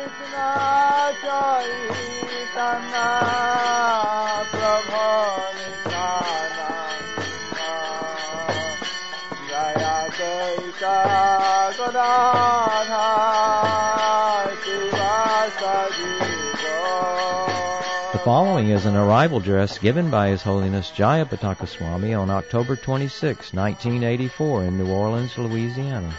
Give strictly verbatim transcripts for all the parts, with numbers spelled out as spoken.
The following is an arrival address given by His Holiness Jayapataka Swami on October twenty-sixth, nineteen eighty-four in New Orleans, Louisiana.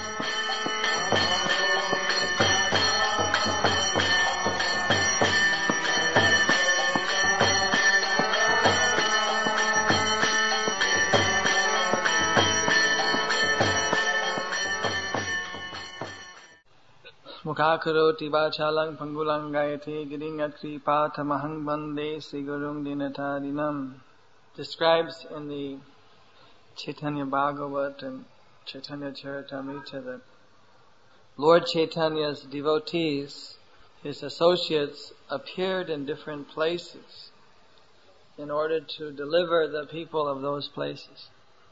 Mukhakaroti vachalang pangulang gayate giringatri pathamahang bande sigurum dinatarinam describes in the Chaitanya Bhagavat and Chaitanya Charitamrita that Lord Chaitanya's devotees, his associates, appeared in different places in order to deliver the people of those places.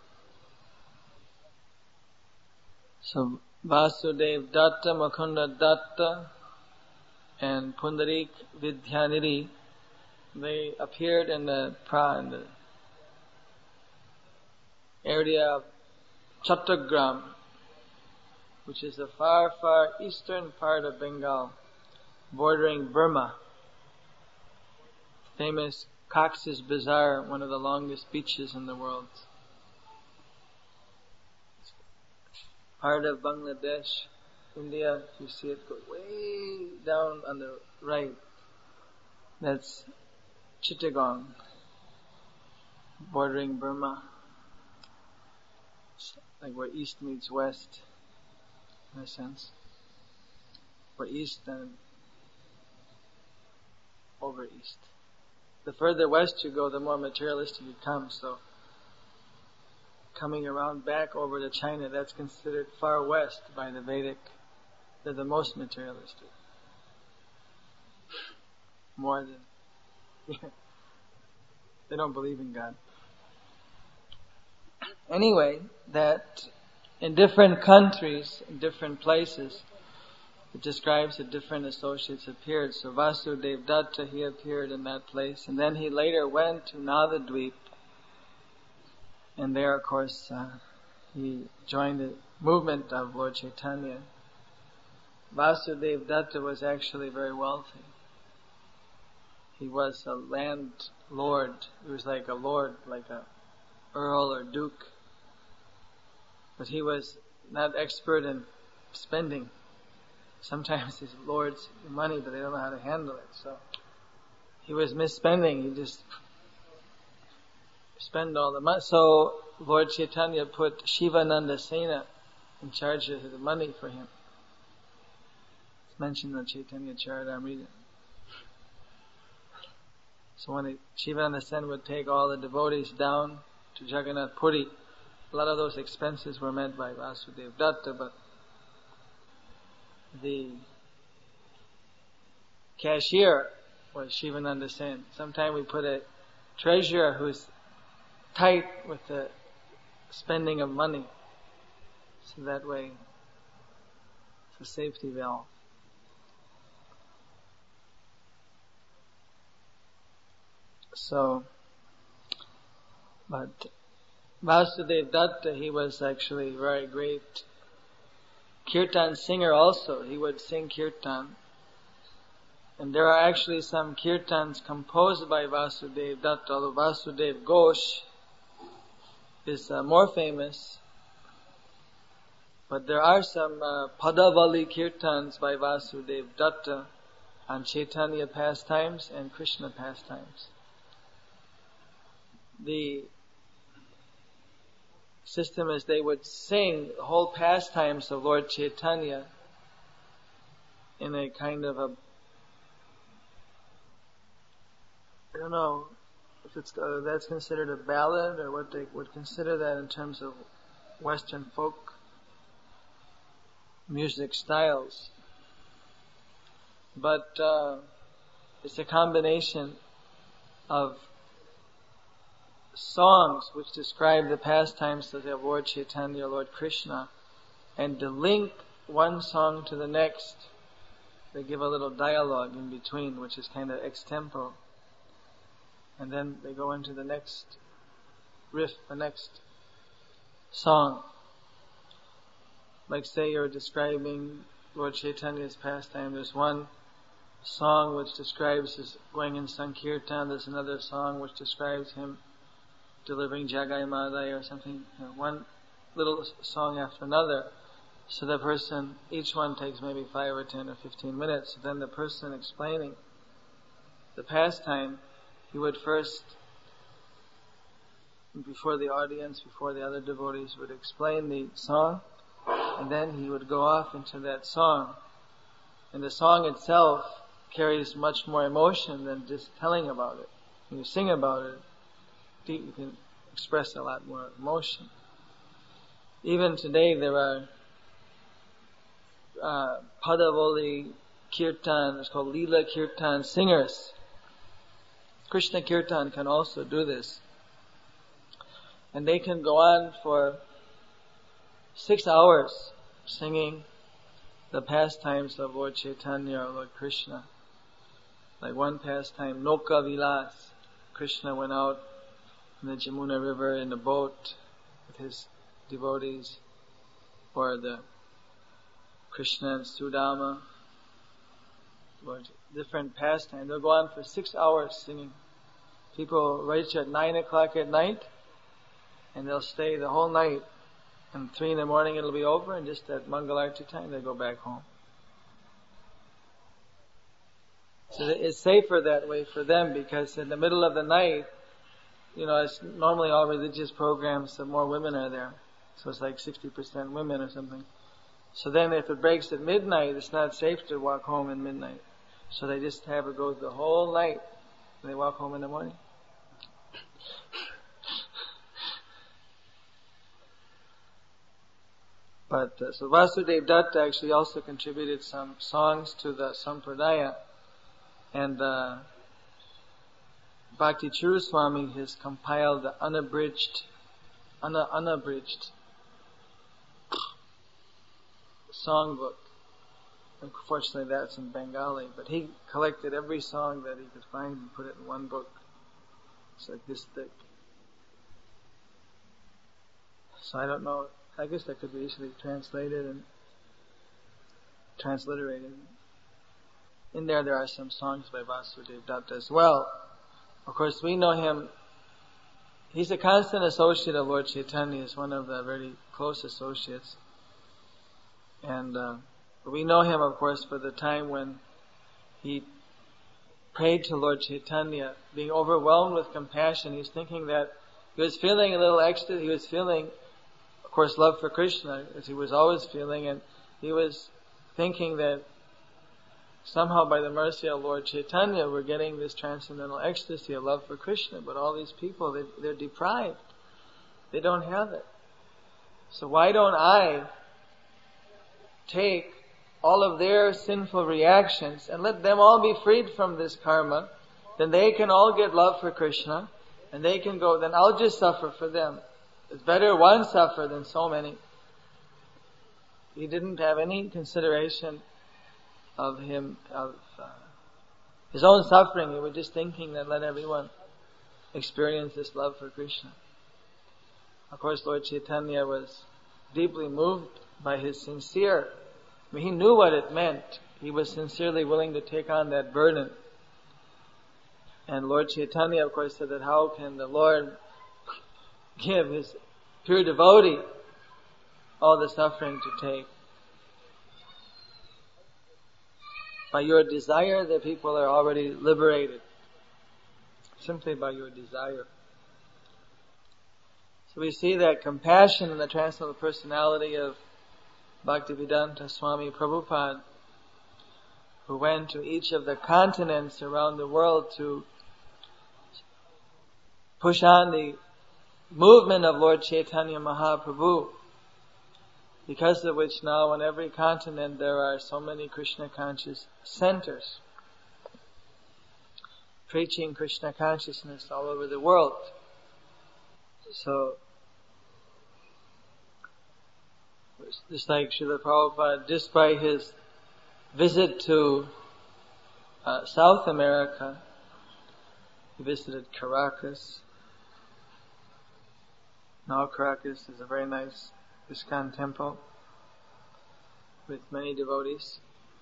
So Vasudev Datta, Mukunda Datta, and Pundarik Vidyanidhi, they appeared in the, in the area of Chattogram, which is the far, far eastern part of Bengal, bordering Burma. Famous Cox's Bazar, one of the longest beaches in the world. Part of Bangladesh, India, you see it go way down on the right. That's Chittagong, bordering Burma. It's like where east meets west, in a sense. Where east and over east. The further west you go, the more materialistic you come, so coming around back over to China, that's considered far west by the Vedic. They're the most materialistic. More than... Yeah. They don't believe in God. Anyway, that in different countries, in different places, it describes that different associates appeared. So Vasudev Datta, he appeared in that place. And then he later went to Navadvip. And there, of course, uh, he joined the movement of Lord Chaitanya. Vasudev Datta was actually very wealthy. He was a landlord. He was like a lord, like a earl or duke. But he was not expert in spending. Sometimes his lords have money, but they don't know how to handle it. So he was misspending. He just spend all the money. So Lord Chaitanya put Shivananda Sena in charge of the money for him. It's mentioned in Chaitanya Charitamrita. So when it, Shivananda Sena would take all the devotees down to Jagannath Puri, a lot of those expenses were met by Vasudev Datta, but the cashier was Shivananda Sen. Sometimes we put a treasurer who's tight with the spending of money. So that way it's a safety valve. So, but Vasudev Datta, he was actually a very great kirtan singer also. He would sing kirtan. And there are actually some kirtans composed by Vasudev Datta, although Vasudev Ghosh is uh, more famous. But there are some uh, Padavali kirtans by Vasudev Datta on Chaitanya pastimes and Krishna pastimes. The system is they would sing the whole pastimes of Lord Chaitanya in a kind of a, I don't know if it's uh, that's considered a ballad or what they would consider that in terms of Western folk music styles. But uh, it's a combination of songs which describe the pastimes of Lord Chaitanya, Lord Krishna, and to link one song to the next, they give a little dialogue in between, which is kind of ex-tempo. And then they go into the next riff, the next song. Like say you're describing Lord Chaitanya's pastime. There's one song which describes his going in Sankirtan. There's another song which describes him delivering Jagai Madai or something. You know, one little song after another. So the person, each one takes maybe five or ten or fifteen minutes. So then the person explaining the pastime, he would first, before the audience, before the other devotees, would explain the song, and then he would go off into that song. And the song itself carries much more emotion than just telling about it. When you sing about it, you can express a lot more emotion. Even today there are uh, Padavoli Kirtan, it's called Leela Kirtan singers. Krishna Kirtan can also do this. And they can go on for six hours singing the pastimes of Lord Chaitanya or Lord Krishna. Like one pastime, Noka Vilas. Krishna went out in the Jamuna River in a boat with his devotees. Or the Krishna and Sudama. Or different pastimes. They'll go on for six hours singing. People reach at nine o'clock at night and they'll stay the whole night. And three in the morning it'll be over, and just at Mangalarti time they go back home. So it's safer that way for them, because in the middle of the night, you know, it's normally all religious programs, so more women are there. So it's like sixty percent women or something. So then if it breaks at midnight, it's not safe to walk home at midnight. So they just have it go the whole night, and they walk home in the morning. But uh, so Vasudev Datta actually also contributed some songs to the Sampradaya, and uh, Bhakti Churu Swami has compiled the unabridged, una, unabridged songbook. Unfortunately, that's in Bengali, but he collected every song that he could find and put it in one book. It's like this thick. So I don't know. I guess that could be easily translated and transliterated. In there, there are some songs by Vasudev Datta as well. Of course, we know him. He's a constant associate of Lord Chaitanya. He's one of the very close associates. And uh, we know him, of course, for the time when he prayed to Lord Chaitanya, being overwhelmed with compassion. He's thinking that he was feeling a little extra. He was feeling, of course, love for Krishna, as he was always feeling, and he was thinking that somehow by the mercy of Lord Chaitanya we're getting this transcendental ecstasy of love for Krishna, but all these people, they, they're deprived. They don't have it. So why don't I take all of their sinful reactions and let them all be freed from this karma? Then they can all get love for Krishna, and they can go, then I'll just suffer for them. It's better one suffer than so many. He didn't have any consideration of him, of uh, his own suffering. He was just thinking that let everyone experience this love for Krishna. Of course, Lord Chaitanya was deeply moved by his sincere, I mean, he knew what it meant. He was sincerely willing to take on that burden. And Lord Chaitanya, of course, said that how can the Lord give his pure devotee all the suffering to take? By your desire, the people are already liberated. Simply by your desire. So we see that compassion in the transcendental personality of Bhaktivedanta Swami Prabhupada, who went to each of the continents around the world to push on the movement of Lord Chaitanya Mahaprabhu, because of which now on every continent there are so many Krishna conscious centers preaching Krishna consciousness all over the world. So, just like Srila Prabhupada, just by his visit to uh, South America. He visited Caracas. Now Caracas is a very nice ISKCON temple with many devotees.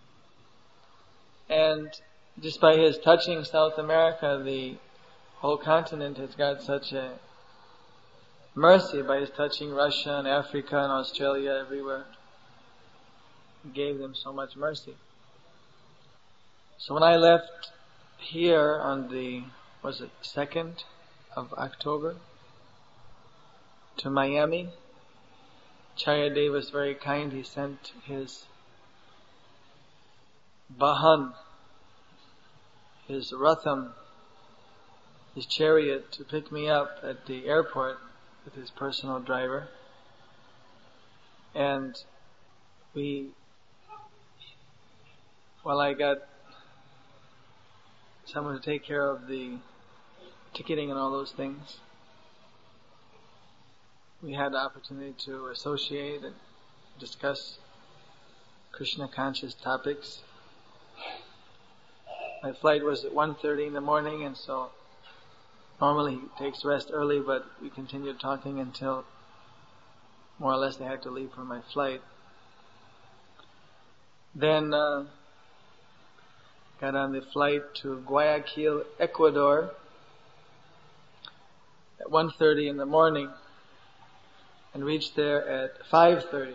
And just by his touching South America, the whole continent has got such a mercy by his touching Russia and Africa and Australia, everywhere. He gave them so much mercy. So when I left here on the, was it second of October to Miami, Charya was very kind. He sent his Bahan, his Ratham, his chariot to pick me up at the airport with his personal driver. And we, well, I got someone to take care of the ticketing and all those things. We had the opportunity to associate and discuss Krishna conscious topics. My flight was at one thirty in the morning, and so normally he takes rest early, but we continued talking until more or less I had to leave for my flight. Then uh, got on the flight to Guayaquil, Ecuador at one thirty in the morning and reached there at five thirty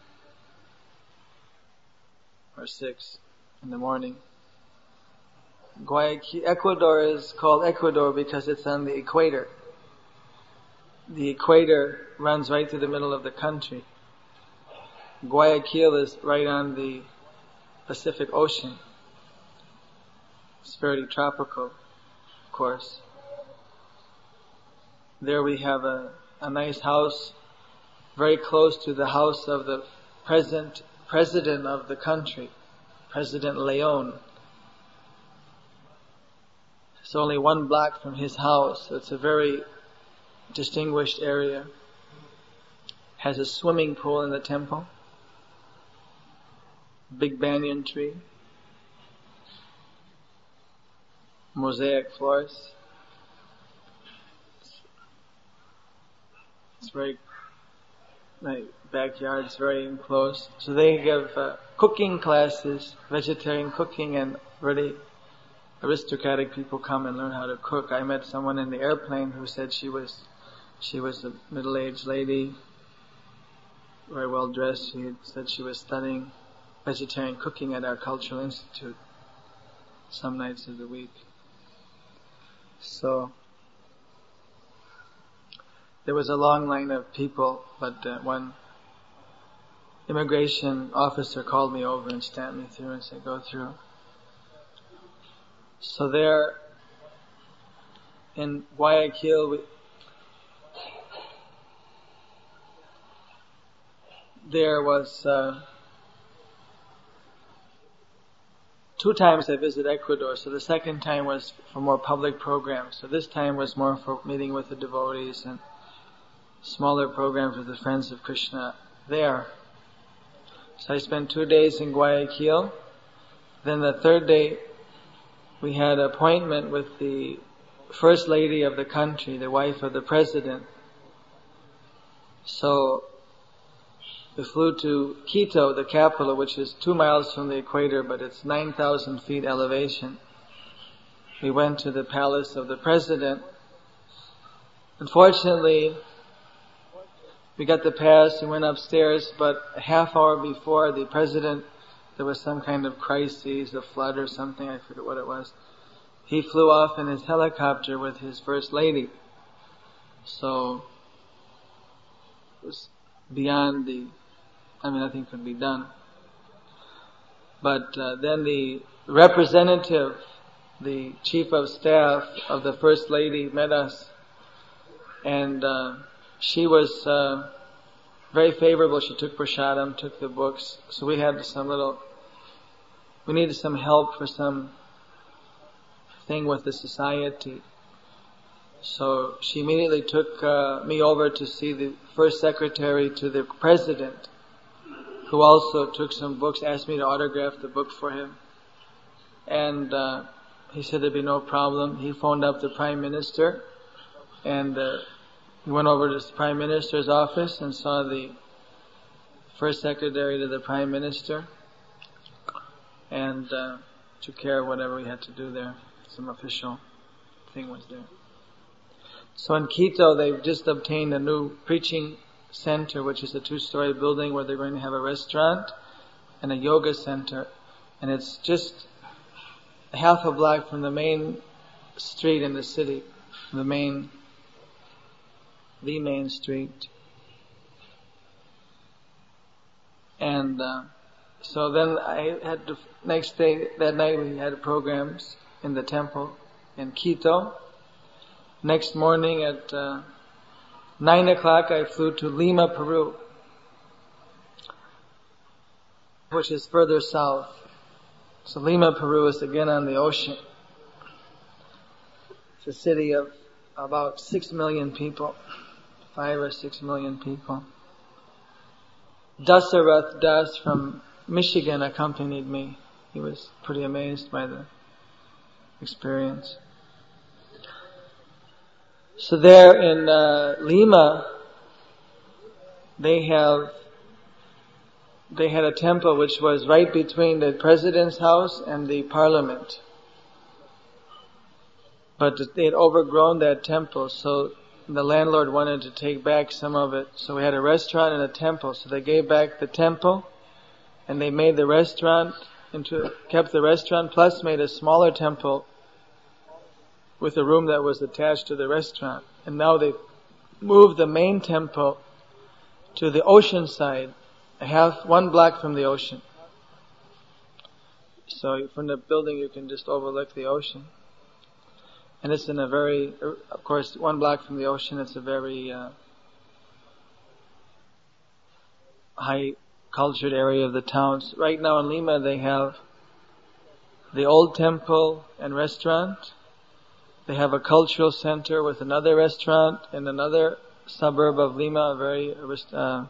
or six in the morning. Guayaquil, Ecuador is called Ecuador because it's on the equator. The equator runs right through the middle of the country. Guayaquil is right on the Pacific Ocean. It's fairly tropical, of course. There we have a, a nice house very close to the house of the present president of the country, President Leon. It's only one block from his house. It's a very distinguished area. Has a swimming pool in the temple. Big banyan tree. Mosaic floors. It's very, my backyard's very enclosed. So they give uh, cooking classes, vegetarian cooking, and really aristocratic people come and learn how to cook. I met someone in the airplane who said she was, she was a middle-aged lady, very well dressed. She had said she was studying vegetarian cooking at our cultural institute some nights of the week. So there was a long line of people, but uh, one immigration officer called me over and stamped me through and said, go through. So there in Guayaquil, we, there was uh, two times I visited Ecuador. So the second time was for more public programs. So this time was more for meeting with the devotees and smaller programs with the Friends of Krishna there. So I spent two days in Guayaquil. Then the third day we had an appointment with the First Lady of the country, the wife of the President. So we flew to Quito, the capital, which is two miles from the equator, but it's nine thousand feet elevation. We went to the palace of the President. Unfortunately, we got the pass and went upstairs, but a half hour before the President, there was some kind of crisis, a flood or something, I forget what it was. He flew off in his helicopter with his First Lady. So it was beyond the, I mean, nothing could be done. But uh, then the representative, the chief of staff of the First Lady met us, and uh, she was uh, very favorable. She took prasadam, took the books. So we had some little, we needed some help for some thing with the society. So she immediately took uh, me over to see the first secretary to the president. who also took some books, asked me to autograph the book for him. And uh, he said there'd be no problem. He phoned up the Prime Minister, and uh, he went over to the Prime Minister's office and saw the First Secretary to the Prime Minister, and uh, took care of whatever he had to do there. Some official thing was there. So in Quito, they've just obtained a new preaching center, which is a two-story building where they're going to have a restaurant and a yoga center. And it's just half a block from the main street in the city, the main, the main street. And uh, so then I had to, next day, that night we had programs in the temple in Quito. Next morning at uh, nine o'clock I flew to Lima, Peru, which is further south. So Lima, Peru is again on the ocean. It's a city of about six million people, five or six million people. Dasarath Das from Michigan accompanied me. He was pretty amazed by the experience. So there in uh, Lima, they have they had a temple which was right between the president's house and the parliament. But they had overgrown that temple, so the landlord wanted to take back some of it. So we had a restaurant and a temple. So they gave back the temple, and they made the restaurant into, kept the restaurant, plus made a smaller temple with a room that was attached to the restaurant. And now they've moved the main temple to the ocean side, a half, one block from the ocean. So from the building you can just overlook the ocean. And it's in a very, of course, one block from the ocean, it's a very uh, high cultured area of the towns. Right now in Lima they have the old temple and restaurant. They have a cultural center with another restaurant in another suburb of Lima, a very uh,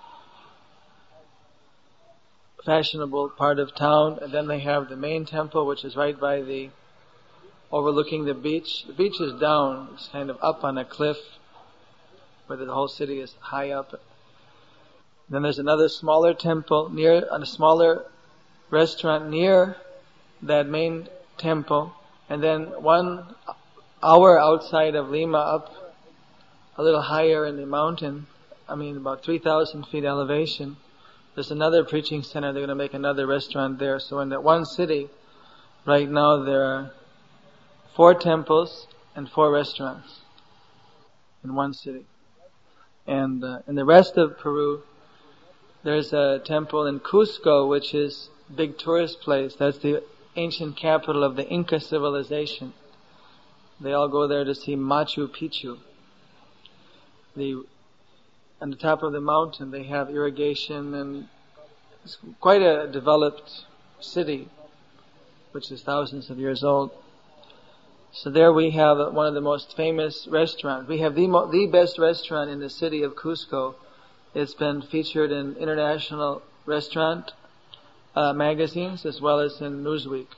fashionable part of town. And then they have the main temple, which is right by the, overlooking the beach. The beach is down, it's kind of up on a cliff, where the whole city is high up. Then there's another smaller temple near, a smaller restaurant near that main temple. And then one hour outside of Lima, up a little higher in the mountain, I mean about three thousand feet elevation, there's another preaching center. They're going to make another restaurant there. So in that one city, right now there are four temples and four restaurants in one city. And uh, in the rest of Peru, there's a temple in Cusco, which is a big tourist place. That's the ancient capital of the Inca civilization. They all go there to see Machu Picchu. The, on the top of the mountain they have irrigation, and it's quite a developed city, which is thousands of years old. So there we have one of the most famous restaurants. We have the mo- the best restaurant in the city of Cusco. It's been featured in international restaurant uh, magazines as well as in Newsweek.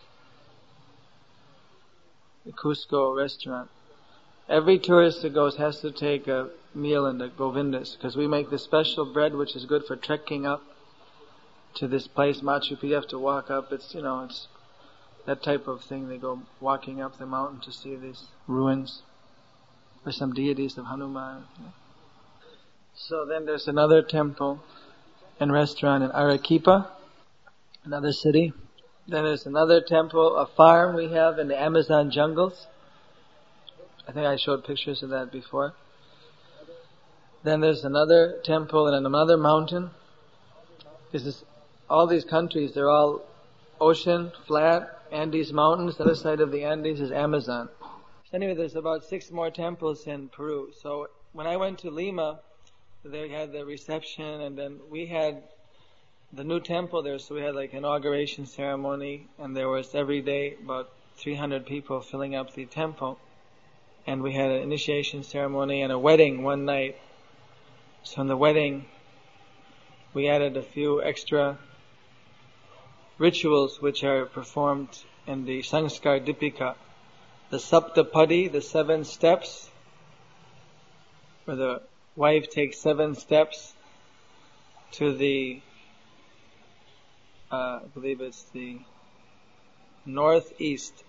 The Cusco restaurant. Every tourist that goes has to take a meal in the Govindas, because we make this special bread which is good for trekking up to this place, Machu Picchu. You have to walk up. It's, you know, it's that type of thing. They go walking up the mountain to see these ruins or some deities of Hanuman. So then there's another temple and restaurant in Arequipa, another city. Then there's another temple, a farm we have in the Amazon jungles. I think I showed pictures of that before. Then there's another temple in another mountain. This is, all these countries, they're all ocean, flat, Andes mountains. The other side of the Andes is Amazon. So anyway, there's about six more temples in Peru. So when I went to Lima, they had the reception, and then we had the new temple there, so we had like inauguration ceremony, and there was every day about three hundred people filling up the temple. And we had an initiation ceremony and a wedding one night. So in the wedding, we added a few extra rituals which are performed in the Sanskar Dipika. The Saptapadi, the seven steps, where the wife takes seven steps to the, uh, I believe it's the northeast,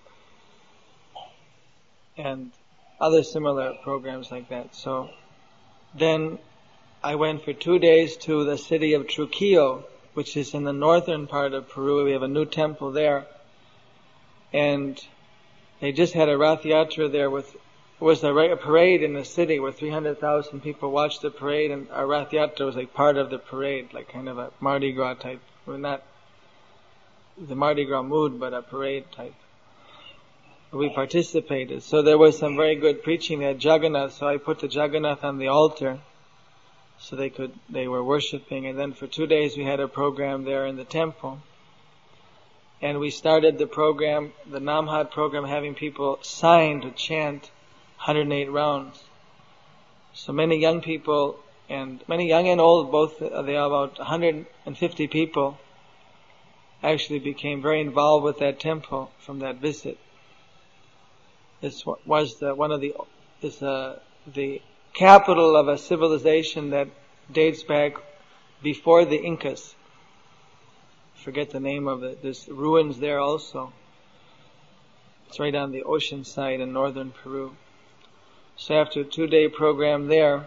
and other similar programs like that. So then I went for two days to the city of Trujillo, which is in the northern part of Peru. We have a new temple there. And they just had a Rath Yatra there with, it was a, a parade in the city where three hundred thousand people watched the parade, and our Rath Yatra was like part of the parade, like kind of a Mardi Gras type. Well, not the Mardi Gras mood, but a parade type. We participated. So there was some very good preaching at Jagannath, so I put the Jagannath on the altar so they could, they were worshipping. And then for two days we had a program there in the temple. And we started the program, the Namhat program, having people sign to chant one hundred eight rounds. So many young people, and many young and old, both, they are about one hundred fifty people, actually became very involved with that temple from that visit. This was the, one of the, is uh, the capital of a civilization that dates back before the Incas. Forget the name of it. There's ruins there also. It's right on the ocean side in northern Peru. So after a two-day program there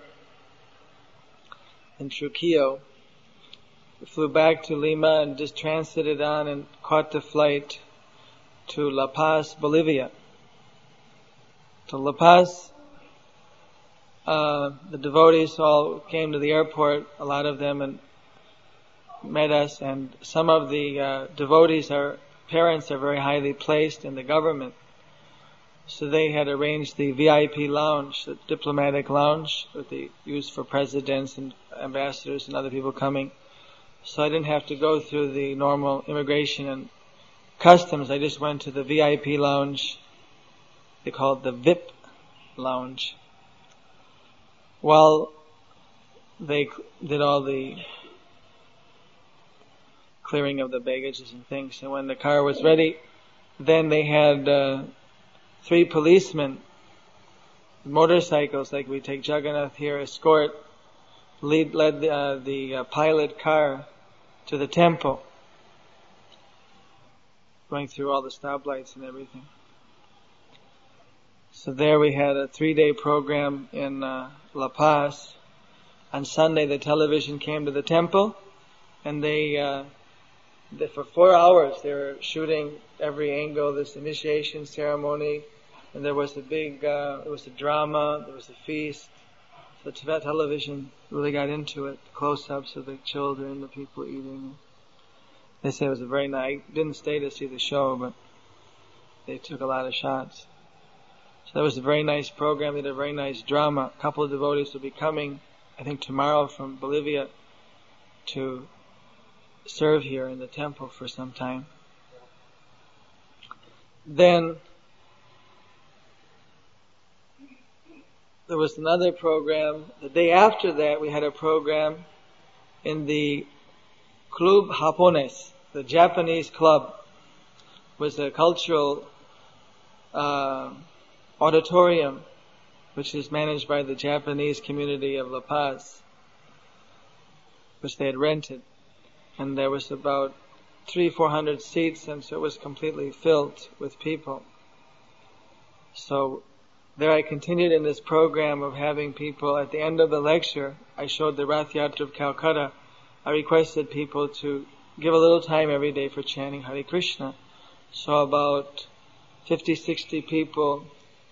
in Trujillo, we flew back to Lima and just transited on and caught the flight to La Paz, Bolivia. To La Paz, uh, the devotees all came to the airport, a lot of them, and met us, and some of the uh, devotees, our parents, are very highly placed in the government. So they had arranged the V I P lounge, the diplomatic lounge that they use for presidents and ambassadors and other people coming. So I didn't have to go through the normal immigration and customs. I just went to the V I P lounge. They call it the V I P lounge. While they did all the clearing of the baggages and things. And when the car was ready, then they had uh, three policemen, motorcycles, like we take Jagannath here, escort, lead, led the, uh, the uh, pilot car to the temple, going through all the stoplights and everything. So there we had a three-day program in uh, La Paz. On Sunday, the television came to the temple, and they... Uh, For four hours they were shooting every angle, this initiation ceremony, and there was a big, uh, it was a drama, there was a feast. So Tibet television really got into it, close-ups of the children, the people eating. They say it was a very nice, I didn't stay to see the show, but they took a lot of shots. So that was a very nice program, they did a very nice drama. A couple of devotees will be coming, I think tomorrow, from Bolivia to serve here in the temple for some time. Then there was another program. The day after that, we had a program in the Club Japonés, the Japanese club. It was a cultural uh, auditorium which is managed by the Japanese community of La Paz, which they had rented. And there was about three, four hundred seats, and so it was completely filled with people. So there I continued in this program of having people, at the end of the lecture, I showed the Rath Yatra of Calcutta. I requested people to give a little time every day for chanting Hare Krishna. So about fifty, sixty people,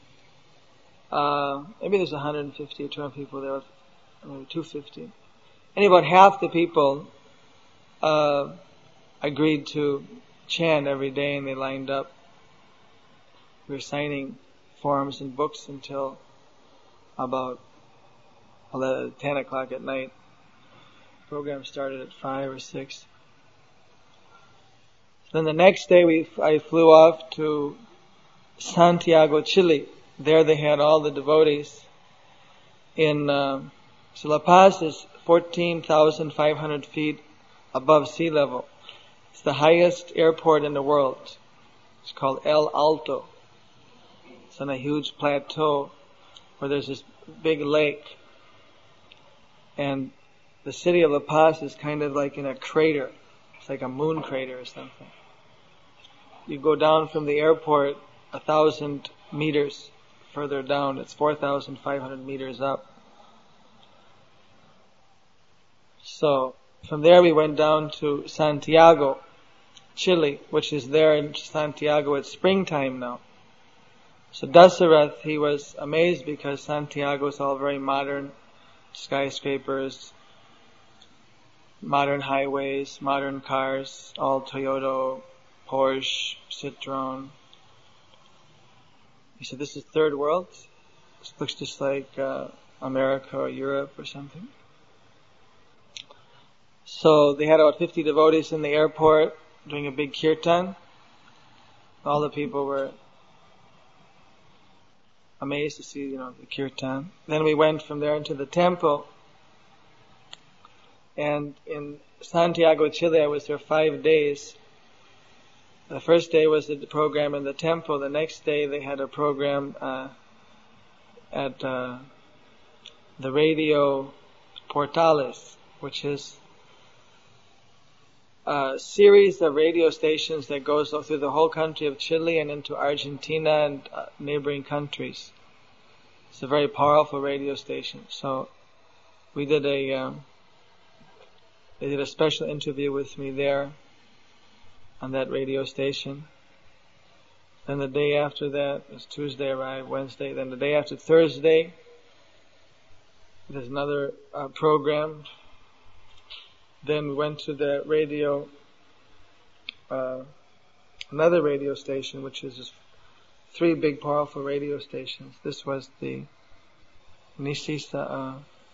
uh, maybe there's one hundred fifty or two hundred people there, maybe two hundred fifty. And about half the people Uh, agreed to chant every day, and they lined up. We were signing forms and books until about eleven, ten o'clock at night. The program started at five or six. Then the next day we, I flew off to Santiago, Chile. There they had all the devotees in, uh, so La Paz is fourteen thousand five hundred feet above sea level. It's the highest airport in the world. It's called El Alto. It's on a huge plateau where there's this big lake. And the city of La Paz is kind of like in a crater. It's like a moon crater or something. You go down from the airport a thousand meters further down. It's four thousand five hundred meters up. So from there we went down to Santiago, Chile, which is there in Santiago. It's springtime now. So Dasarath, he was amazed because Santiago is all very modern, skyscrapers, modern highways, modern cars, all Toyota, Porsche, Citroen. He said, this is third world. This looks just like uh, America or Europe or something. So they had about fifty devotees in the airport doing a big kirtan. All the people were amazed to see, you know, the kirtan. Then we went from there into the temple. And in Santiago, Chile, I was there five days. The first day was the program in the temple. The next day they had a program uh, at uh, the Radio Portales, which is a series of radio stations that goes through the whole country of Chile and into Argentina and uh, neighboring countries. It's a very powerful radio station. So we did a um, they did a special interview with me there on that radio station. Then the day after that, it was Tuesday arrived, Wednesday. Then the day after, Thursday, there's another uh, program. Then we went to the radio, uh, another radio station, which is just three big powerful radio stations. This was the Nisisa, uh,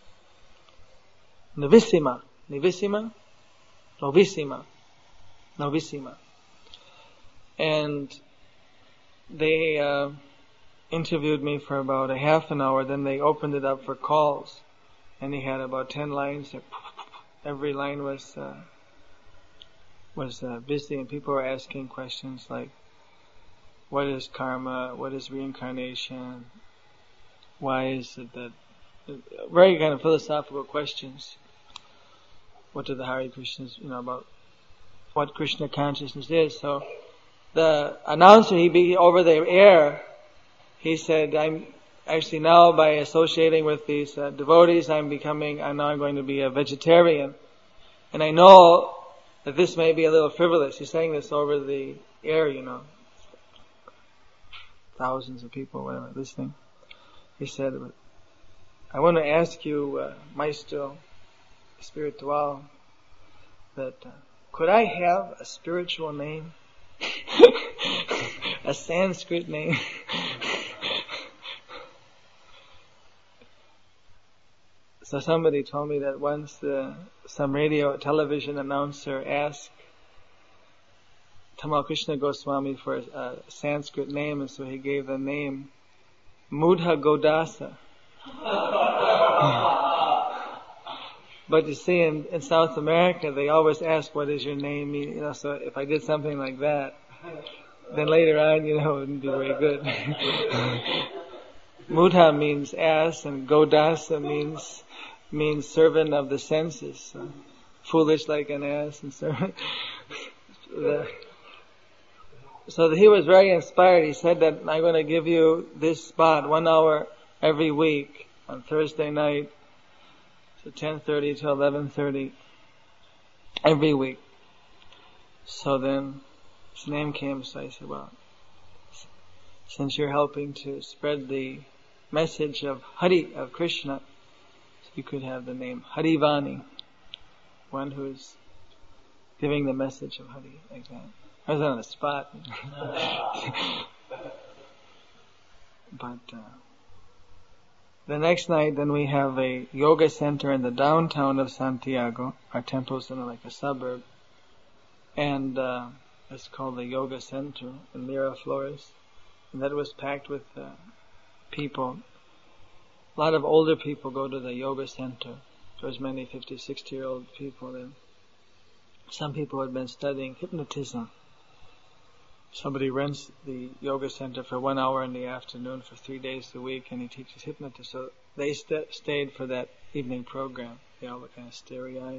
Novissima, Novissima, Novissima, Novissima. And they uh, interviewed me for about a half an hour. Then they opened it up for calls, and he had about ten lines. Every line was uh, was uh, busy, and people were asking questions like, "What is karma? What is reincarnation? Why is it that?" Very kind of philosophical questions. What do the Hare Krishnas, you know, about what Krishna consciousness is? So the announcer, he be over the air, he said, "I'm actually now by associating with these uh, devotees, I'm becoming, I'm now going to be a vegetarian. And I know that this may be a little frivolous." He's saying this over the air, you know. Thousands of people, whatever, listening. He said, "I want to ask you, uh, Maestro Espiritual, that uh, could I have a spiritual name? A Sanskrit name?" So somebody told me that once the, some radio, television announcer asked Tamal Krishna Goswami for a, a Sanskrit name, and so he gave the name Mudha Godasa. But you see, in, in South America, they always ask, "What is your name?" You know, so if I did something like that, then later on, you know, it wouldn't be very good. Mudha means ass, and Godasa means means servant of the senses. So, foolish like an ass and servant. the, so he was very inspired. He said that, "I'm going to give you this spot one hour every week on Thursday night, so ten thirty to eleven thirty every week." So then his name came, so I said, "Well, since you're helping to spread the message of Hari, of Krishna, so you could have the name Harivani, one who's giving the message of Hari," like that. I was on the spot. But uh, the next night, then we have a yoga center in the downtown of Santiago. Our temple's in like a suburb, and uh, it's called the Yoga Center in Miraflores, and that was packed with uh, people. A lot of older people go to the yoga center. there was many fifty, sixty year old people there. Some people had been studying hypnotism. Somebody rents the yoga center for one hour in the afternoon for three days a week, and he teaches hypnotism. So they st- stayed for that evening program. They all look kind of starry-eyed.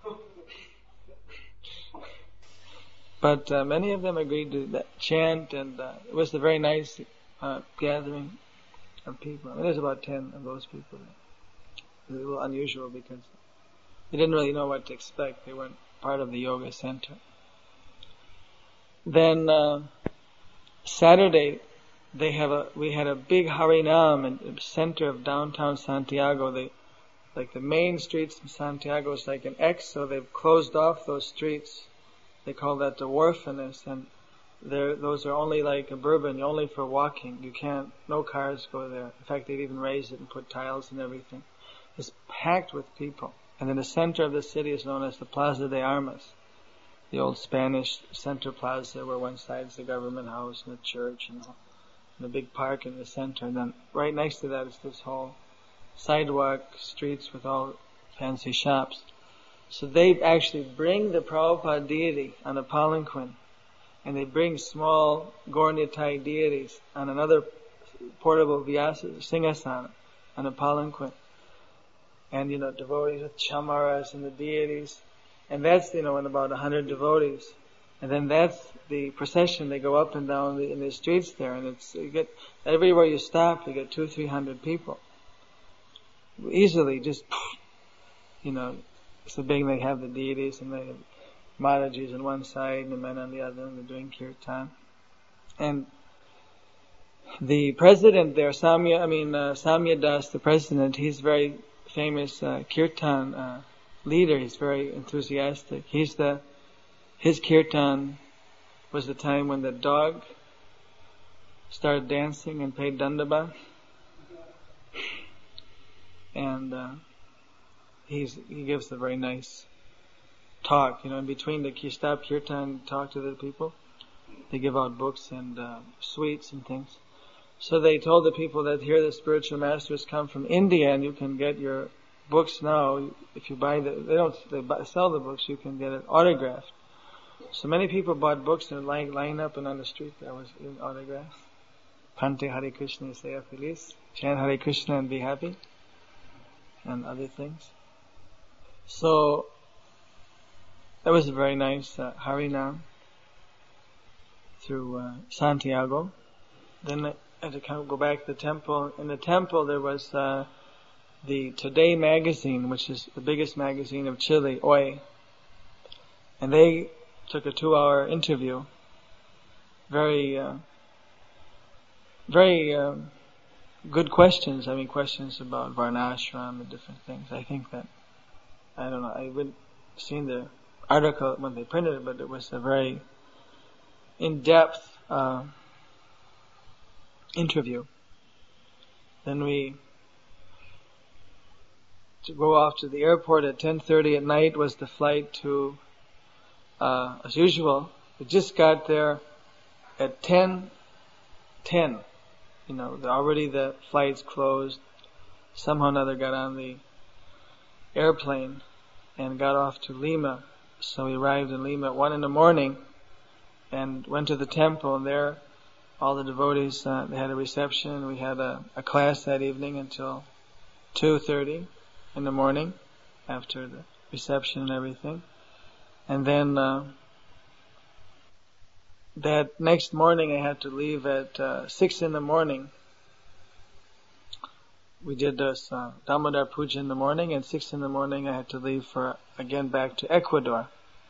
But uh, many of them agreed to that chant, and uh, it was a very nice uh, gathering of people. I mean, there's about ten of those people there. It was a little unusual because they didn't really know what to expect. They weren't part of the yoga center. Then uh, Saturday, they have a we had a big Harinam in the center of downtown Santiago. They, like the main streets in Santiago is like an X, so they've closed off those streets. They call that the wharfiness, and those are only like a bourbon, only for walking. You can't, no cars go there. In fact, they've even raised it and put tiles and everything. It's packed with people. And then the center of the city is known as the Plaza de Armas, the old Spanish center plaza where one side is the government house and the church and, all, and a big park in the center. And then right next to that is this whole sidewalk, streets with all fancy shops. So they actually bring the Prabhupada deity on a palanquin, and they bring small Gaura-Nitai deities on another portable Vyasa, Singgasana, on a palanquin. And, you know, devotees with chamaras and the deities. And that's, you know, in about a hundred devotees. And then that's the procession. They go up and down the, in the streets there, and it's, you get, everywhere you stop, you get two, three hundred people. Easily, just, you know, so big. They have the deities, and they have Maharaji's on one side and the men on the other, and they're doing kirtan. And the president there, Samya, I mean, uh, Samya Das, the president, he's very famous uh, kirtan uh, leader. He's very enthusiastic. He's the, his kirtan was the time when the dog started dancing and paid dandava. And, uh, He's, he gives a very nice talk, you know, in between the stop kirtan, talk to the people. They give out books and uh, sweets and things. So they told the people that here the spiritual masters come from India, and you can get your books now. If you buy the, they don't they buy, sell the books, you can get it autographed. So many people bought books and lined line up, and on the street there was an autograph. Pante Hare Krishna y sea feliz. Chant Hare Krishna and be happy. And other things. So, that was a very nice uh, Harinam through uh, Santiago. Then I had to kind of go back to the temple. In the temple there was uh, the Today magazine, which is the biggest magazine of Chile, Hoy. And they took a two hour interview. Very, uh, very uh, good questions. I mean, questions about Varnashram and different things. I think that I don't know, I haven't seen the article when they printed it, but it was a very in-depth uh, interview. Then we to go off to the airport at ten thirty at night was the flight to, uh, as usual, we just got there at ten ten. You know, already the flight's closed. Somehow or another got on the airplane and got off to Lima. So we arrived in Lima at one in the morning and went to the temple, and there all the devotees, uh, they had a reception. We had a, a class that evening until two thirty in the morning after the reception and everything. And then uh, that next morning I had to leave at uh, six in the morning. We did this uh, Damodar Puja in the morning, and six in the morning I had to leave for, again, back to Ecuador.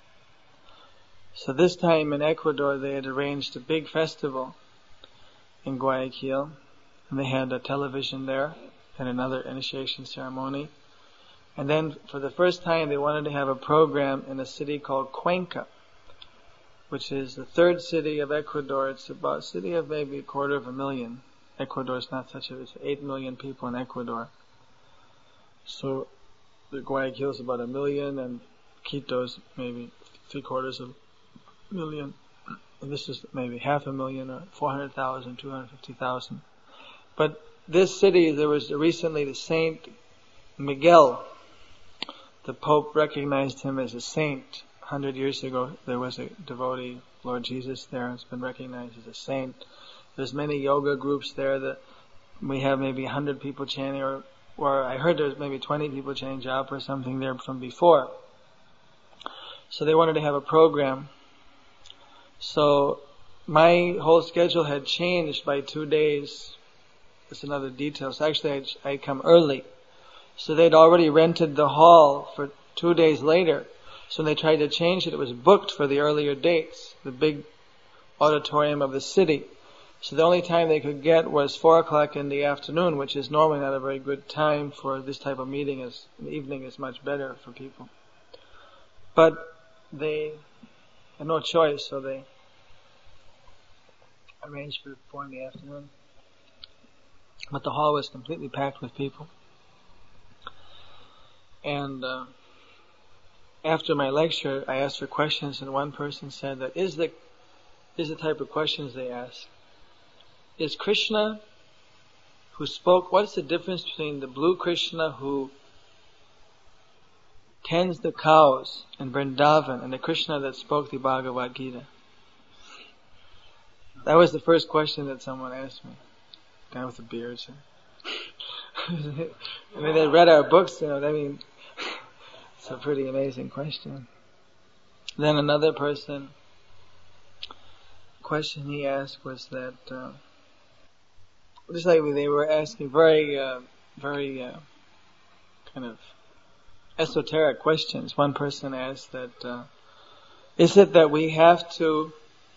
So this time in Ecuador they had arranged a big festival in Guayaquil, and they had a television there and another initiation ceremony. And then for the first time they wanted to have a program in a city called Cuenca, which is the third city of Ecuador. It's about a city of maybe a quarter of a million. Ecuador is not such a, it's eight million people in Ecuador. So the Guayaquil is about a million, and Quito's maybe three quarters of a million. And this is maybe half a million or four hundred thousand, two hundred fifty thousand. But this city, there was recently the Saint Miguel the Pope recognized him as a saint. A hundred years ago, there was a devotee, Lord Jesus, there, has been recognized as a saint. There's many yoga groups there that we have maybe a hundred people chanting, or, or I heard there's maybe twenty people chanting japa or something there from before. So they wanted to have a program. So my whole schedule had changed by two days. That's another detail. So actually I'd, I'd come early. So they'd already rented the hall for two days later. So when they tried to change it, it was booked for the earlier dates, the big auditorium of the city. So the only time they could get was four o'clock in the afternoon, which is normally not a very good time for this type of meeting. As the evening is much better for people. But they had no choice, so they arranged for four in the afternoon. But the hall was completely packed with people. And uh, after my lecture, I asked for questions, and one person said that is the is the type of questions they ask. Is Krishna, who spoke, what's the difference between the blue Krishna who tends the cows in Vrindavan and the Krishna that spoke the Bhagavad Gita? That was the first question that someone asked me. Guy with a beard. So. I mean, they read our books, you know, I mean, it's a pretty amazing question. Then another person, question he asked was that, uh, just like they were asking very, uh, very, uh, kind of esoteric questions. One person asked that, uh, is it that we have to,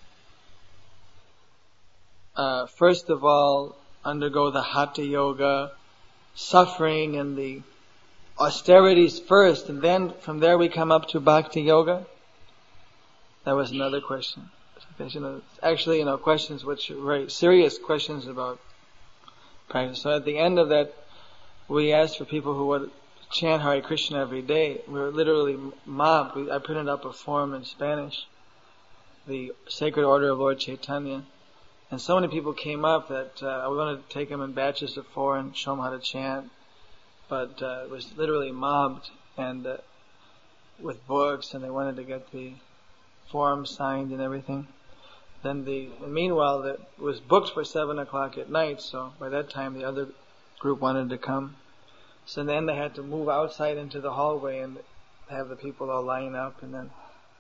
uh, first of all, undergo the Hatha Yoga, suffering and the austerities first, and then from there we come up to Bhakti Yoga? That was another question. Actually, you know, questions which are very serious questions about practice. So at the end of that, we asked for people who would chant Hare Krishna every day. We were literally mobbed. We, I printed up a form in Spanish, the Sacred Order of Lord Chaitanya. And so many people came up that uh, I wanted to take them in batches of four and show them how to chant. But uh, it was literally mobbed and uh, with books, and they wanted to get the form signed and everything. Then the and meanwhile, it was booked for seven o'clock at night. So by that time, the other group wanted to come. So then they had to move outside into the hallway and have the people all line up, and then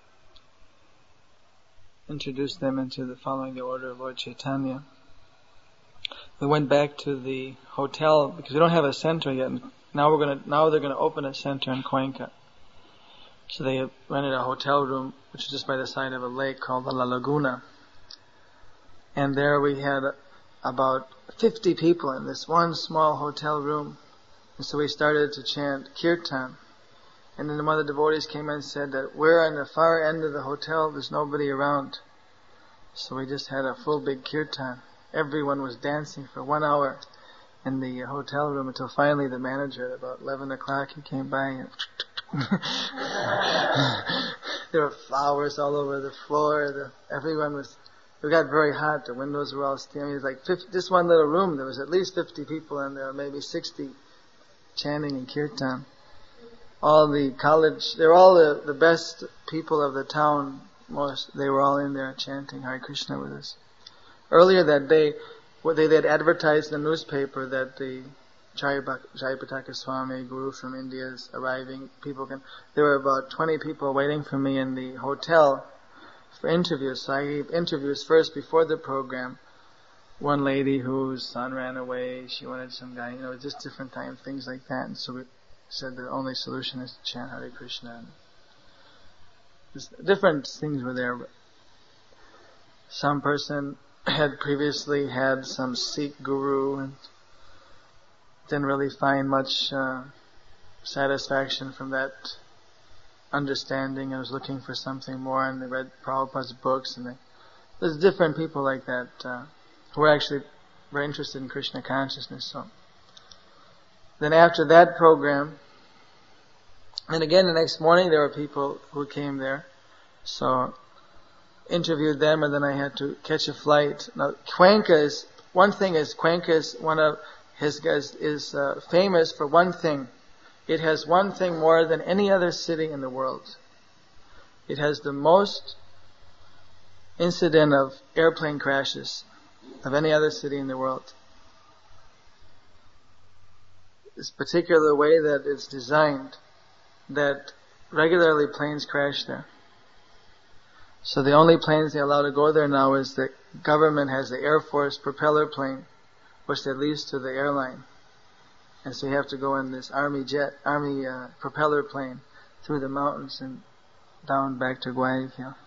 introduce them into the following the order of Lord Chaitanya. We went back to the hotel because we don't have a center yet. Now we're gonna now they're gonna open a center in Cuenca. So they rented a hotel room, which is just by the side of a lake called the La Laguna. And there we had about fifty people in this one small hotel room. And so we started to chant kirtan. And then one of the devotees came in and said that we're on the far end of the hotel, there's nobody around. So we just had a full big kirtan. Everyone was dancing for one hour in the hotel room until finally the manager, at about eleven o'clock, he came by and there were flowers all over the floor. The, everyone was, it got very hot. The windows were all steamy. It was like fifty, this one little room, there was at least fifty people in there, maybe sixty chanting in kirtan. All the college, they were all the, the best people of the town. Most, they were all in there chanting Hare Krishna with us. Earlier that day, they had advertised in the newspaper that the Jayapataka Swami, Guru from India, is arriving. People can. There were about twenty people waiting for me in the hotel for interviews. So I gave interviews first before the program. One lady whose son ran away. She wanted some guy, you know, just different time things like that. And so we said the only solution is to chant Hare Krishna. And different things were there. But some person had previously had some Sikh guru and didn't really find much uh, satisfaction from that understanding and was looking for something more, and they read Prabhupada's books, and they, there's different people like that uh, who were actually very interested in Krishna consciousness. So then after that program, and again the next morning there were people who came there, so interviewed them, and then I had to catch a flight. Now Cuenca is, one thing is Cuenca is one of his guys is uh, famous for one thing. it has one thing more than any other city in the world. It has the most incident of airplane crashes of any other city in the world. This particular way that it's designed, that regularly planes crash there. So the only planes they allow to go there now is the government has the Air Force propeller plane, which they lease to the airline. And so you have to go in this army jet, army uh, propeller plane through the mountains and down back to Guayaquil.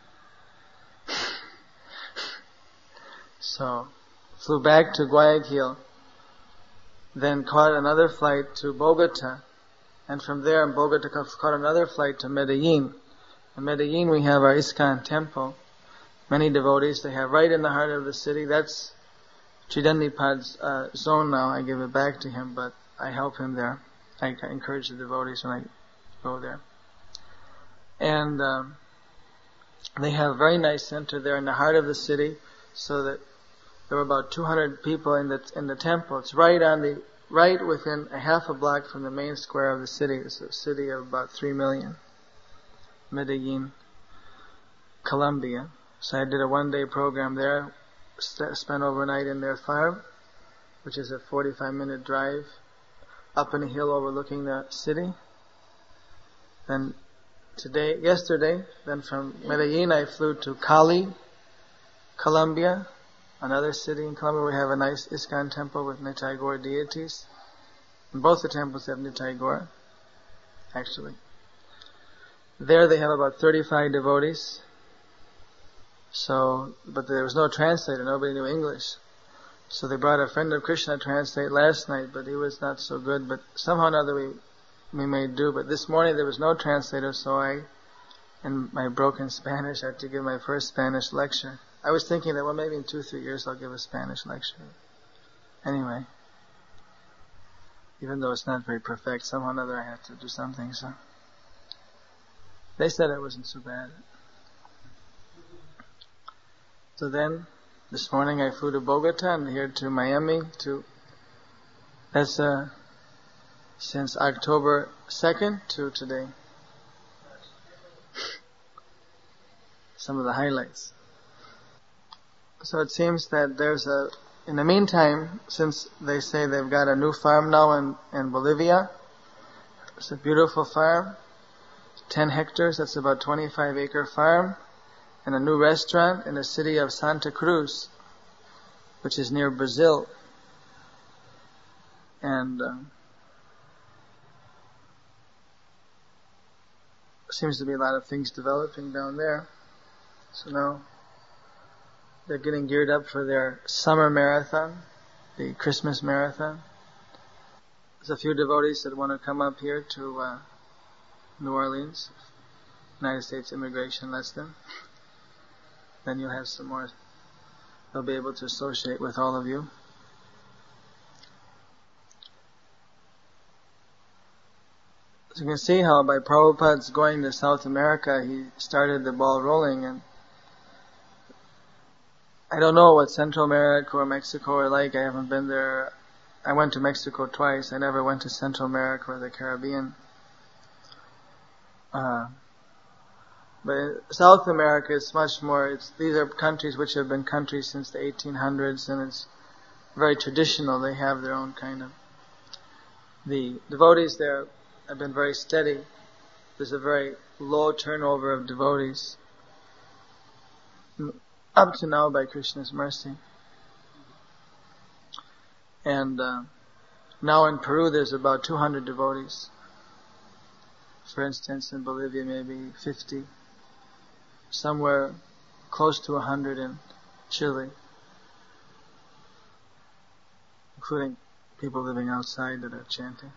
So, flew back to Guayaquil, then caught another flight to Bogota, and from there in Bogota caught another flight to Medellin. In Medellin we have our ISKCON temple. Many devotees they have right in the heart of the city. That's Tridandipad's uh, zone now. I give it back to him, but I help him there. I encourage the devotees when I go there. And um, they have a very nice center there in the heart of the city, so that there were about two hundred people in the in the temple. It's right on the right within a half a block from the main square of the city. It's a city of about three million. Medellin, Colombia. So I did a one-day program there. St- spent overnight in their farm, which is a forty-five minute drive up in a hill overlooking the city. Then today, yesterday, then from Medellin I flew to Cali, Colombia, another city in Colombia. We have a nice ISKCON temple with Nitai Gaur deities. And both the temples have Nitai Gaur, actually. There they have about thirty-five devotees. So, but there was no translator, nobody knew English. So they brought a friend of Krishna to translate last night, but he was not so good. But somehow or another we, we made do. But this morning there was no translator, so I, in my broken Spanish, had to give my first Spanish lecture. I was thinking that, well, maybe in two, three years I'll give a Spanish lecture. Anyway, even though it's not very perfect, somehow or another I had to do something, so. They said it wasn't so bad. So then, this morning I flew to Bogota and here to Miami to, that's uh, since October second to today. Some of the highlights. So it seems that there's a, in the meantime, since they say they've got a new farm now in, in Bolivia, it's a beautiful farm, ten hectares, that's about twenty-five acre farm, and a new restaurant in the city of Santa Cruz, which is near Brazil. And um, seems to be a lot of things developing down there. So now they're getting geared up for their summer marathon, the Christmas marathon. There's a few devotees that want to come up here to uh, New Orleans. United States immigration lets them. Then you'll have some more. They'll be able to associate with all of you. So you can see how by Prabhupada's going to South America, he started the ball rolling. And I don't know what Central America or Mexico are like. I haven't been there. I went to Mexico twice. I never went to Central America or the Caribbean. Uh, but in South America, it's much more. It's these are countries which have been countries since the eighteen hundreds, and it's very traditional. They have their own kind of. The devotees there have been very steady. There's a very low turnover of devotees up to now by Krishna's mercy. And uh, now in Peru, there's about two hundred devotees. For instance, in Bolivia, maybe fifty. Somewhere close to one hundred in Chile, including people living outside that are chanting.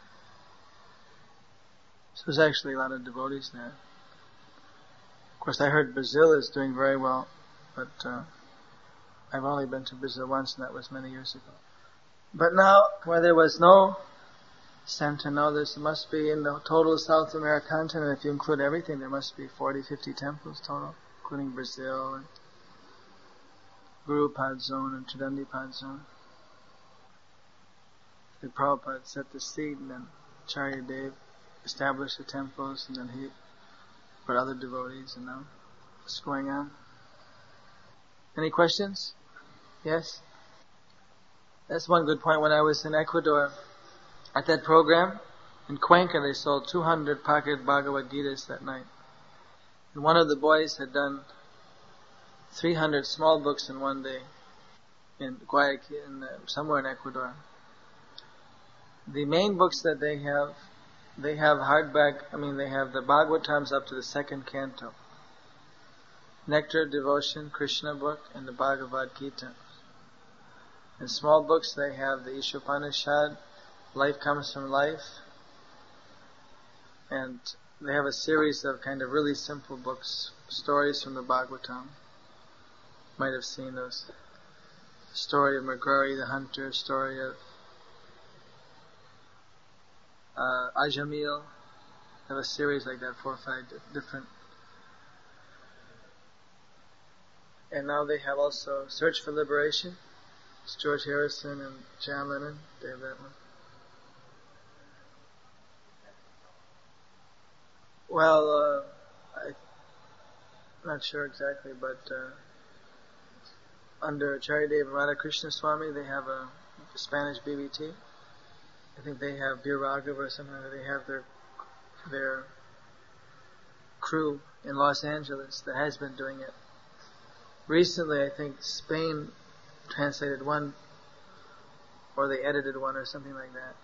So there's actually a lot of devotees there. Of course, I heard Brazil is doing very well, but uh, I've only been to Brazil once, and that was many years ago. But now, where there was no center, now there must be in the total South American continent, if you include everything, there must be forty, fifty temples total, including Brazil, and Gurupad zone and Chidandipad zone. The Prabhupada set the seed, and then Acharya Dev established the temples, and then he brought other devotees, and now what's going on? Any questions? Yes? That's one good point. When I was in Ecuador, at that program, in Cuenca, they sold two hundred pocket Bhagavad Gitas that night. And one of the boys had done three hundred small books in one day in Guayaquil, in, uh, somewhere in Ecuador. The main books that they have, they have hardback, I mean they have the Bhagavatams up to the second canto. Nectar, Devotion, Krishna book, and the Bhagavad Gita. In small books they have the Ishopanishad, Life Comes from Life, and they have a series of kind of really simple books, stories from the Bhagavatam. Might have seen those. The story of Mrgari the hunter, story of uh, Ajamil. They have a series like that, four or five different. And now they have also Search for Liberation. It's George Harrison and John Lennon. They have that one. Well, uh, I'm not sure exactly, but uh, under Acharya Dev and Radhakrishna Swami, they have a, a Spanish B B T. I think they have Bir Raghav or something. They have their their crew in Los Angeles that has been doing it. Recently, I think Spain translated one, or they edited one, or something like that.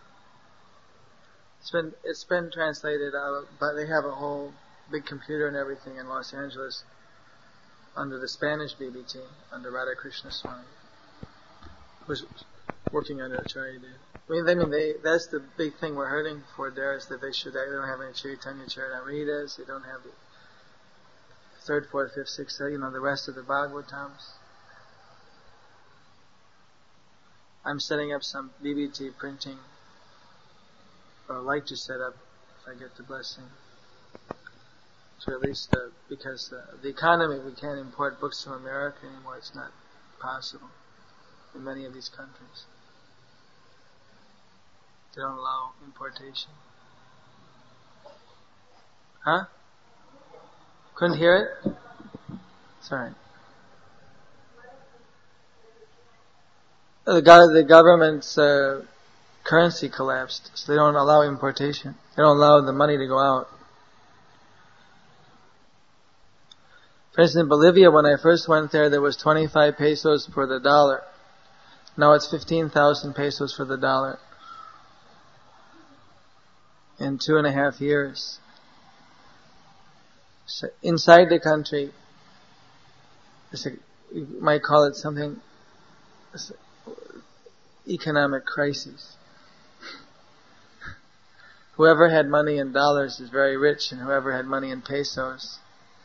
It's been it's been translated out, but they have a whole big computer and everything in Los Angeles under the Spanish B B T, under Radhakrishna Swami, who's working under Acharya Dev. I mean, I mean, they that's the big thing we're hurting for there, is that they should they don't have any Chaitanya Charitamritas, they don't have the third, fourth, fifth, sixth, you know, the rest of the Bhagavatams. I'm setting up some B B T printing, or I'd like to set up, if I get the blessing, to at least, uh, because uh, the economy, we can't import books from America anymore. It's not possible in many of these countries. They don't allow importation. Huh? Couldn't hear it? Sorry. The, go- the government's uh, currency collapsed, so they don't allow importation. They don't allow the money to go out. For instance, in Bolivia, when I first went there, there was twenty-five pesos for the dollar. Now it's fifteen thousand pesos for the dollar. In two and a half years. So inside the country, it's a, you might call it something, economic crisis. Whoever had money in dollars is very rich, and whoever had money in pesos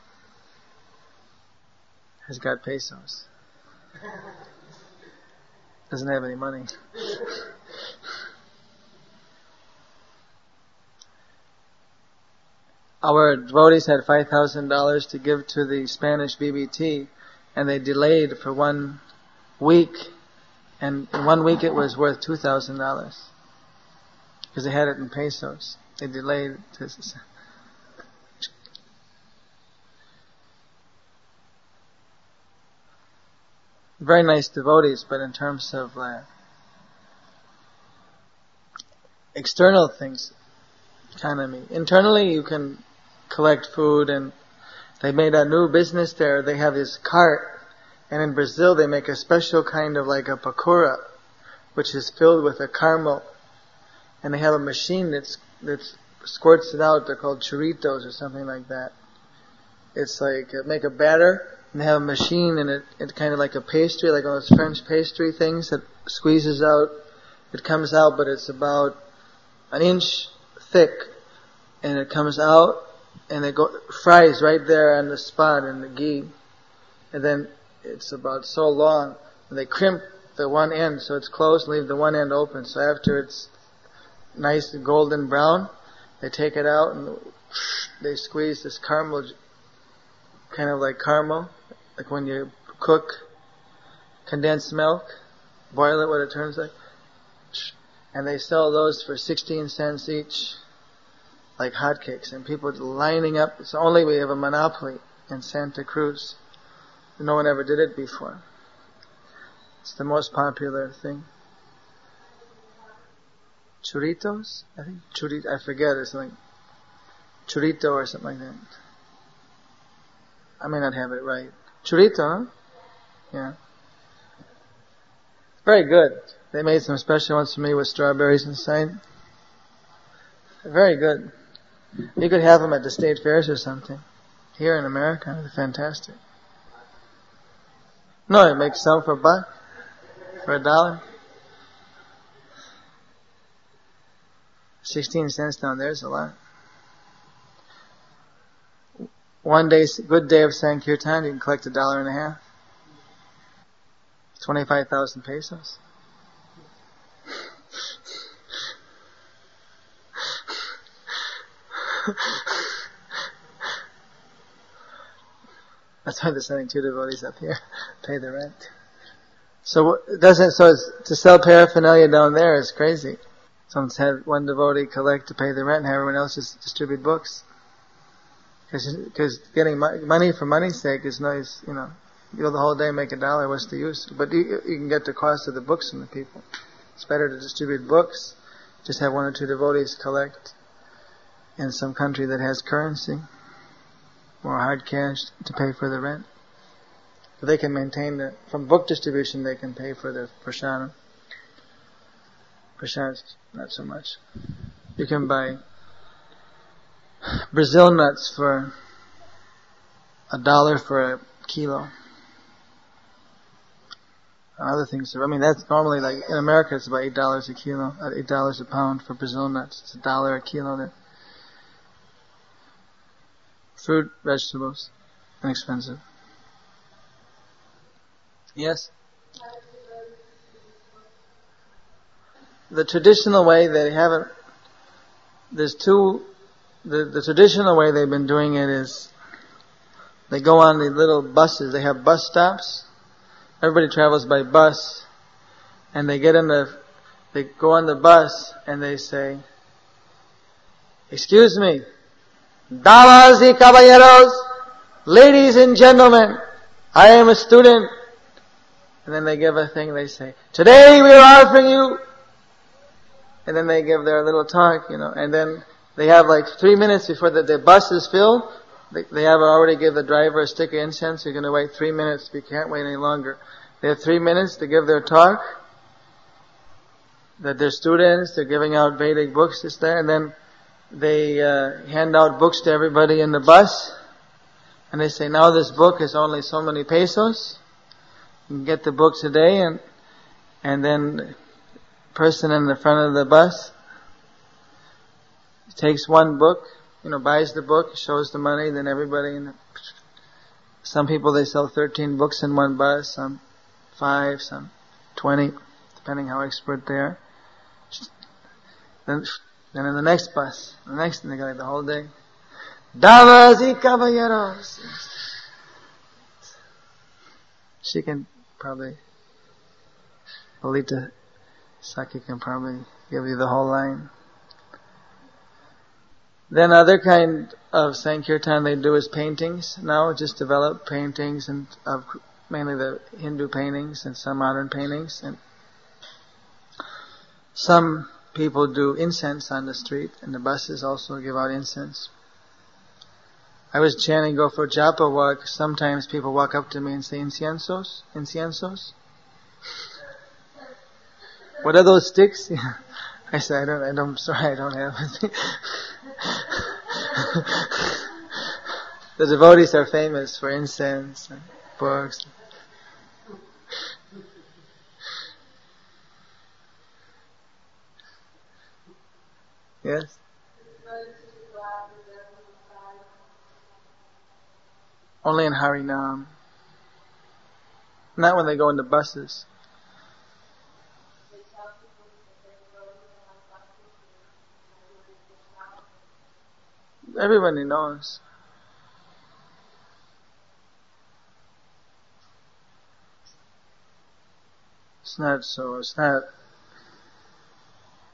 has got pesos. Doesn't have any money. Our devotees had five thousand dollars to give to the Spanish B B T, and they delayed for one week, and in one week it was worth two thousand dollars. Because they had it in pesos. They delayed. To very nice devotees, but in terms of uh, external things, economy. Internally, you can collect food, and they made a new business there. They have this cart, and in Brazil they make a special kind of like a pakora, which is filled with a caramel, and they have a machine that's that squirts it out. They're called churritos or something like that. It's like uh, make a batter, and they have a machine, and it it's kind of like a pastry, like one of those French pastry things that squeezes out. It comes out, but it's about an inch thick, and it comes out, and it go, fries right there on the spot in the ghee, and then it's about so long, and they crimp the one end so it's closed, leave the one end open. So after it's nice and golden brown, they take it out and they squeeze this caramel, kind of like caramel, like when you cook condensed milk, boil it, what it turns like. And they sell those for sixteen cents each, like hotcakes. And people lining up. It's only we have a monopoly in Santa Cruz. No one ever did it before. It's the most popular thing. Churritos? I think churrito, I forget, it's like churrito or something like that. I may not have it right. Churrito, huh? Yeah. Very good. They made some special ones for me with strawberries inside. Very good. You could have them at the state fairs or something. Here in America, they're fantastic. No, it makes some for a buck. For a dollar. Sixteen cents down there is a lot. One day, good day of Sankirtan, you can collect a dollar and a half. Twenty-five thousand pesos. That's why they're sending two devotees up here, pay the rent. So it doesn't. So it's, to sell paraphernalia down there is crazy. Someone's had one devotee collect to pay the rent, and everyone else just distribute books. Because getting money for money's sake is nice, you know. You go the whole day, make a dollar, what's the use? But you, you can get the cost of the books from the people. It's better to distribute books, just have one or two devotees collect in some country that has currency, or hard cash to pay for the rent. But they can maintain the, from book distribution they can pay for the prasadam. Prasadam, not so much. You can buy Brazil nuts for a dollar for a kilo. And other things. I mean, that's normally like, in America it's about eight dollars a kilo, eight dollars a pound for Brazil nuts. It's a dollar a kilo there. Fruit, vegetables, inexpensive. Yes? The traditional way they haven't, there's two, the, the traditional way they've been doing it is, they go on the little buses, they have bus stops. Everybody travels by bus, and they get in the, they go on the bus, and they say, "Excuse me, damas y caballeros, ladies and gentlemen, I am a student." And then they give a thing, they say, "Today we are offering you," and then they give their little talk, you know, and then they have like three minutes before the, the bus is filled. They, they have already give the driver a stick of incense. You're going to wait three minutes. You can't wait any longer. They have three minutes to give their talk. That they're students. They're giving out Vedic books, this, that, and then they uh, hand out books to everybody in the bus. And they say, "Now this book is only so many pesos. You can get the book today." And and then the person in the front of the bus takes one book, you know, buys the book, shows the money, then everybody in the, some people they sell thirteen books in one bus, some five, some twenty, depending how expert they are. Then, then in the next bus, the next thing they got like the whole day. Damas y caballeros. She can probably, Lolita Saki can probably give you the whole line. Then other kind of Sankirtan they do is paintings. Now just develop paintings and of mainly the Hindu paintings and some modern paintings. And some people do incense on the street, and the buses also give out incense. I was chanting Go for Japa walk. Sometimes people walk up to me and say, "Inciensos? Inciensos? What are those sticks?" I said, I don't, I don't, I'm sorry, I don't have anything. The devotees are famous for incense and books. Yes? Only in Harinam. Not when they go into buses. Everybody knows. It's not so, it's not,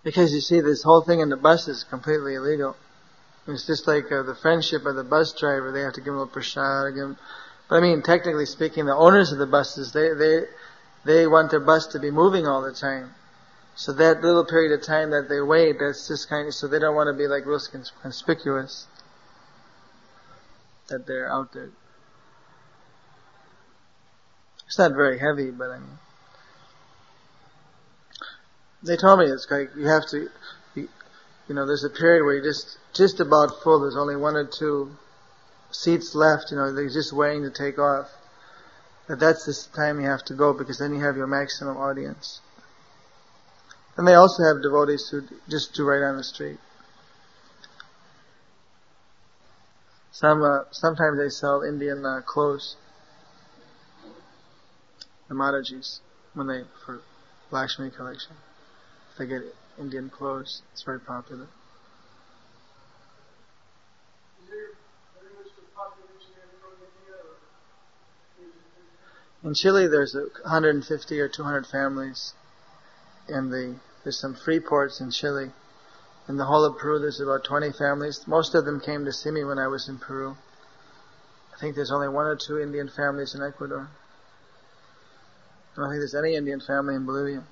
Because you see, this whole thing in the bus is completely illegal. It's just like uh, the friendship of the bus driver. They have to give him a prashad. Give him, but I mean, technically speaking, the owners of the buses, they they they want their bus to be moving all the time. So that little period of time that they wait, that's just kind of, so they don't want to be like real conspicuous that they're out there. It's not very heavy, but I mean, they told me it's like you have to, you, you know, there's a period where you're just, just about full. There's only one or two seats left, you know, they're just waiting to take off. But that's the time you have to go, because then you have your maximum audience. And they also have devotees who just do right on the street. Some, uh, sometimes they sell Indian uh, clothes. The Matajis, when they, for Lakshmi collection, they get Indian clothes. It's very popular. In Chile, there's one hundred fifty or two hundred families. In the there's some free ports in Chile. In the whole of Peru, there's about twenty families. Most of them came to see me when I was in Peru. I think there's only one or two Indian families in Ecuador. I don't think there's any Indian family in Bolivia.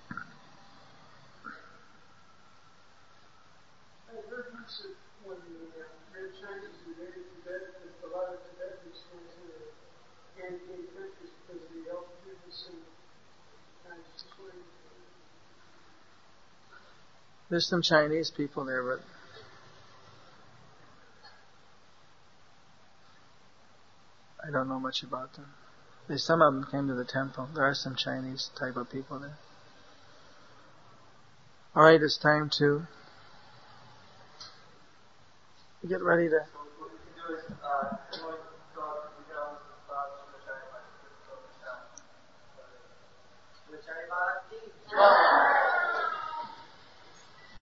There's some Chinese people there, but I don't know much about them. There's some of them came to the temple. There are some Chinese type of people there. Alright, it's time to get ready to... So what we can do is, uh,